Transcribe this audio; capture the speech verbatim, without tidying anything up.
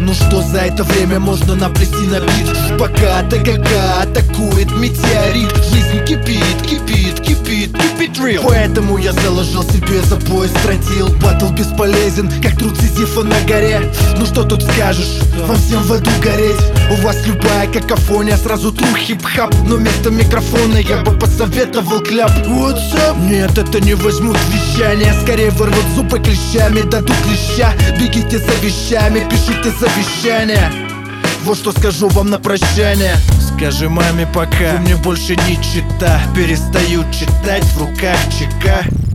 Ну что за это время можно наплести на бит? Пока ТГК атакует метеорит, жизнь кипит, кипит, кипит, кипит real. Поэтому я заложил себе за пояс тротил. Батл бесполезен, как труд Сизифа на горе. Ну что тут скажешь, вам всем в аду гореть. У вас любая какофония, сразу тру хип-хап. Но вместо микрофона я бы посоветовал кляп. What's up? Нет, это не возьмут вещания, скорее вырвут зубы клещами, дадут леща. Бегите за вещами, пишите завещания. Вот что скажу вам на прощание. Скажи маме пока, вы мне больше не чита. Перестаю читать, в руках чека.